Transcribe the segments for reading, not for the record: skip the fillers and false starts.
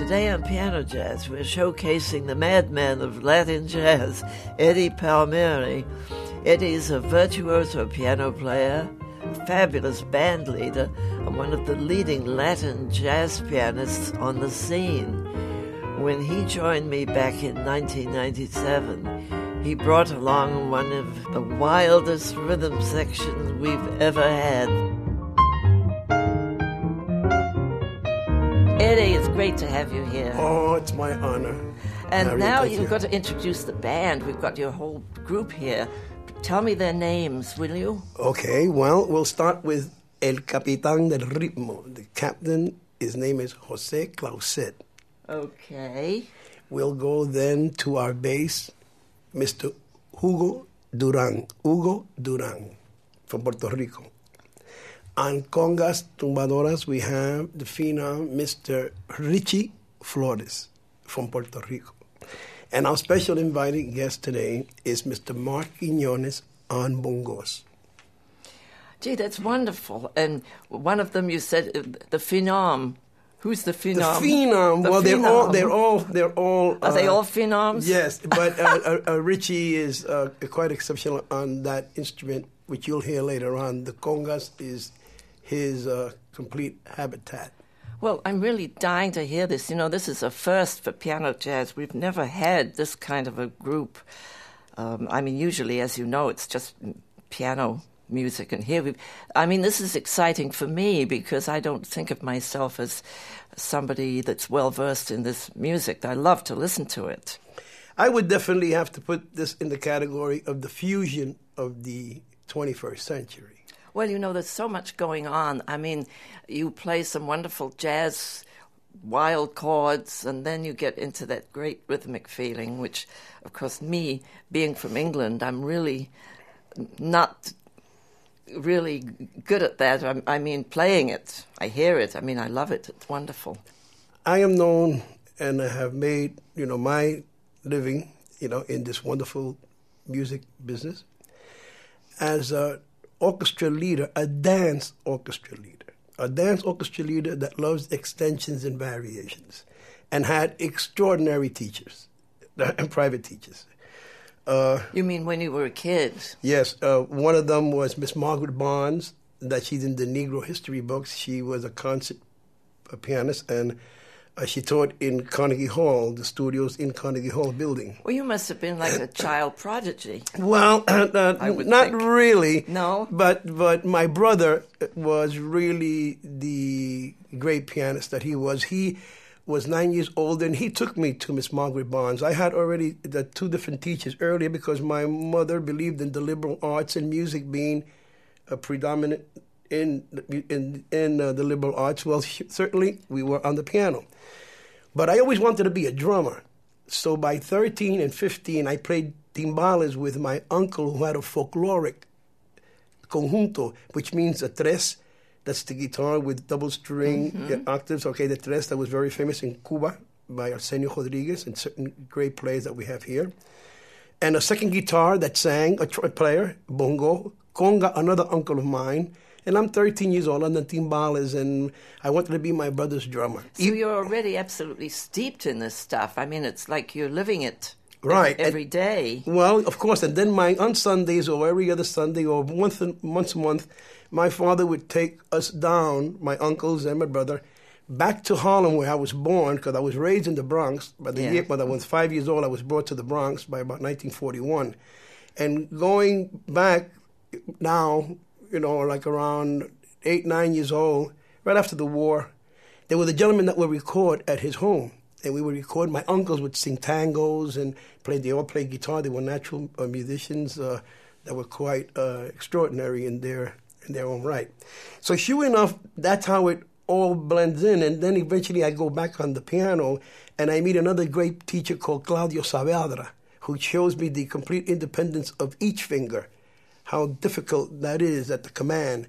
Today on Piano Jazz, we're showcasing the madman of Latin jazz, Eddie Palmieri. Eddie is a virtuoso piano player, a fabulous band leader, and one of the leading Latin jazz pianists on the scene. When he joined me back in 1997, he brought along one of the wildest rhythm sections we've ever had. Eddie, it's great to have you here. Oh, it's my honor. And now you've got to introduce the band. We've got your whole group here. Tell me their names, will you? Okay, well, we'll start with El Capitán del Ritmo. The captain, his name is José Clauset. Okay. We'll go then to our bass, Mr. Hugo Duran. Hugo Duran from Puerto Rico. On congas, tumbadoras, we have the phenom, Mr. Richie Flores from Puerto Rico. And our special invited guest today is Mr. Mark Quiñones on bongos. Gee, that's wonderful. And one of them you said, the phenom. Who's the phenom? The phenom. Well, phenom. they're all. Are they all phenoms? Yes, but Richie is quite exceptional on that instrument, which you'll hear later on. The congas is his complete habitat. Well, I'm really dying to hear this. You know, this is a first for piano jazz. We've never had this kind of a group. Usually, as you know, it's just piano music. And here this is exciting for me because I don't think of myself as somebody that's well-versed in this music. I love to listen to it. I would definitely have to put this in the category of the fusion of the 21st century. Well, you know, there's so much going on. I mean, you play some wonderful jazz, wild chords, and then you get into that great rhythmic feeling, which, of course, me, being from England, I'm really not really good at that. Playing it. I hear it. I love it. It's wonderful. I am known and I have made, my living, in this wonderful music business as a orchestra leader, a dance orchestra leader that loves extensions and variations and had extraordinary teachers and private teachers. You mean when you were a kid? Yes. One of them was Miss Margaret Barnes, that she's in the Negro history books. She was a concert pianist, and she taught in Carnegie Hall, the studios in Carnegie Hall building. Well, you must have been like a child prodigy. Well, not really. No? But my brother was really the great pianist that he was. He was 9 years old, and he took me to Miss Margaret Barnes. I had already the two different teachers earlier because my mother believed in the liberal arts and music being predominant in the liberal arts. Well, certainly we were on the piano. But I always wanted to be a drummer. So by 13 and 15, I played timbales with my uncle who had a folkloric conjunto, which means a tres. That's the guitar with double string octaves. Okay, the tres that was very famous in Cuba by Arsenio Rodriguez and certain great players that we have here. And a second guitar that sang, a player, bongo, conga, another uncle of mine. And I'm 13 years old on the timbales, and I wanted to be my brother's drummer. So you're already absolutely steeped in this stuff. It's like you're living it right every day. Well, of course. And then on Sundays or every other Sunday or once a month, my father would take us down, my uncles and my brother, back to Harlem where I was born because I was raised in the Bronx. By the year when I was 5 years old, I was brought to the Bronx by about 1941. And going back now, like around 8, 9 years old, right after the war, there was a gentleman that would record at his home. And we would record. My uncles would sing tangos and they all played guitar. They were natural musicians that were quite extraordinary in their own right. So sure enough, that's how it all blends in. And then eventually I go back on the piano and I meet another great teacher called Claudio Saavedra, who shows me the complete independence of each finger, how difficult that is at the command,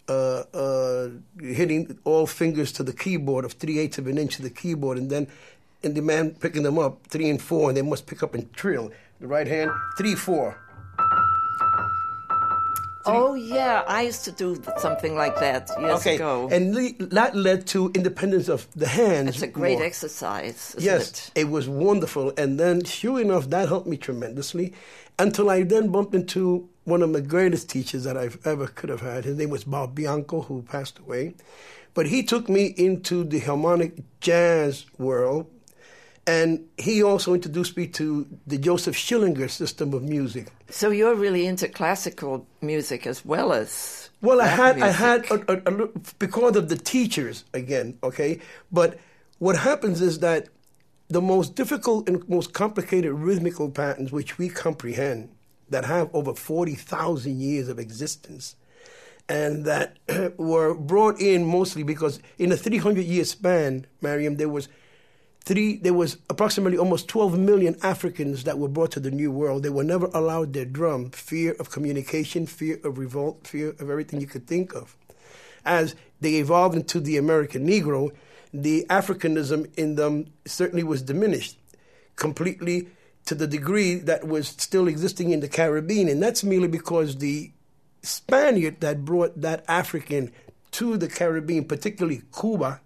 hitting all fingers to the keyboard of 3/8 of an inch to the keyboard, and then the man picking them up 3 and 4, and they must pick up and trill. The right hand, 3, 4. Oh, yeah. I used to do something like that years ago. And that led to independence of the hands. It's a great exercise, isn't yes, it was wonderful. And then, sure enough, that helped me tremendously until I then bumped into one of my greatest teachers that I've ever could have had. His name was Bob Bianco, who passed away. But he took me into the harmonic jazz world, and he also introduced me to the Joseph Schillinger system of music. So you're really into classical music as well as I had because of the teachers again, okay? But what happens is that the most difficult and most complicated rhythmical patterns which we comprehend that have over 40,000 years of existence and that were brought in mostly because in a 300-year span, Mariam, there was approximately almost 12 million Africans that were brought to the New World. They were never allowed their drum. Fear of communication, fear of revolt, fear of everything you could think of. As they evolved into the American Negro, the Africanism in them certainly was diminished completely to the degree that was still existing in the Caribbean. And that's merely because the Spaniard that brought that African to the Caribbean, particularly Cuba,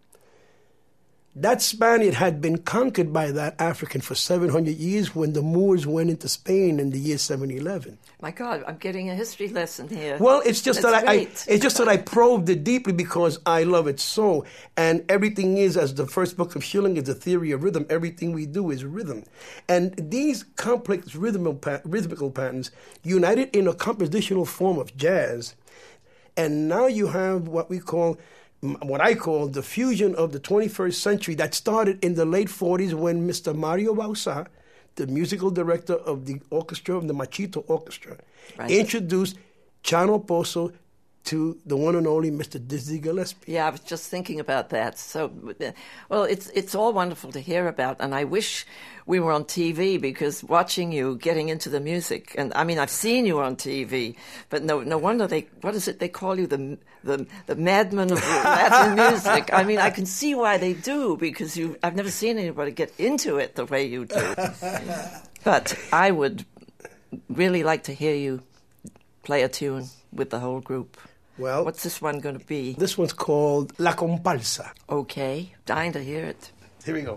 that Spaniard had been conquered by that African for 700 years when the Moors went into Spain in the year 711. My God, I'm getting a history lesson here. Well, it's just that I probed it deeply because I love it so. And everything is, as the first book of Schilling is the theory of rhythm, everything we do is rhythm. And these complex rhythmical patterns united in a compositional form of jazz. And now you have what I call the fusion of the 21st century that started in the late 40s when Mr. Mario Bausa, the musical director of the orchestra, of the Machito Orchestra, introduced Chano Pozo to the one and only Mr. Dizzy Gillespie. Yeah, I was just thinking about that. So, well, it's all wonderful to hear about, and I wish we were on TV because watching you getting into the music, and I mean, I've seen you on TV, but no wonder what is it they call you, the madman of Latin music? I mean, I can see why they do because I've never seen anybody get into it the way you do. But I would really like to hear you play a tune with the whole group. Well, what's this one going to be? This one's called La Comparsa. Okay, dying to hear it. Here we go.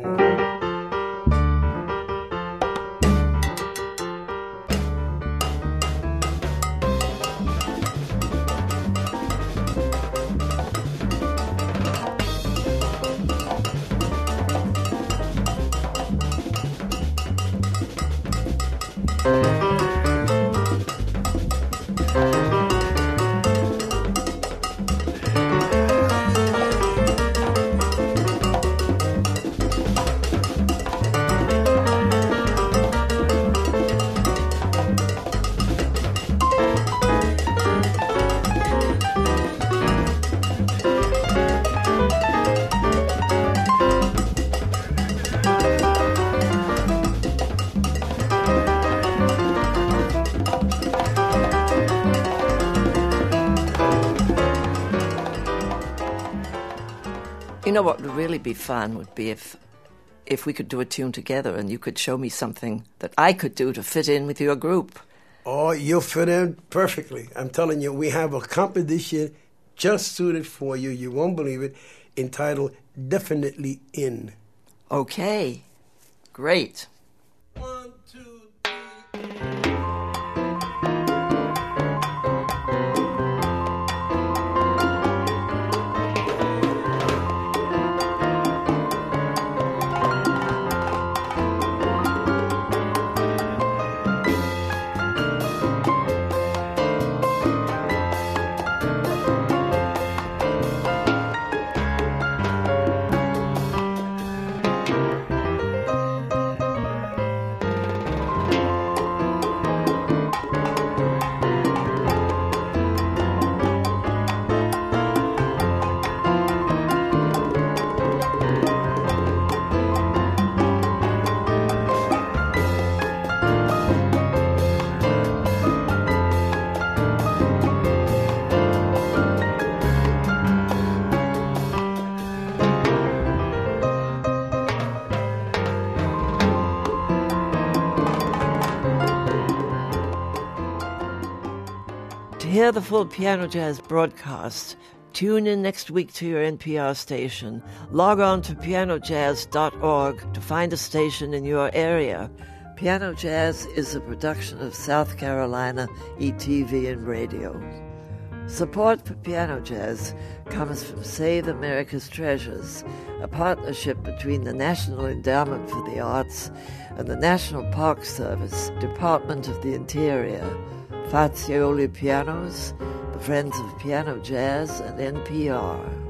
You know what would really be fun would be if we could do a tune together and you could show me something that I could do to fit in with your group. Oh, you'll fit in perfectly. I'm telling you, we have a competition just suited for you. You won't believe it, entitled Definitely In. Okay, great. 1, 2, 3. To hear the full Piano Jazz broadcast, tune in next week to your NPR station. Log on to pianojazz.org to find a station in your area. Piano Jazz is a production of South Carolina ETV and Radio. Support for Piano Jazz comes from Save America's Treasures, a partnership between the National Endowment for the Arts and the National Park Service, Department of the Interior, Fazioli Pianos, the Friends of Piano Jazz, and NPR.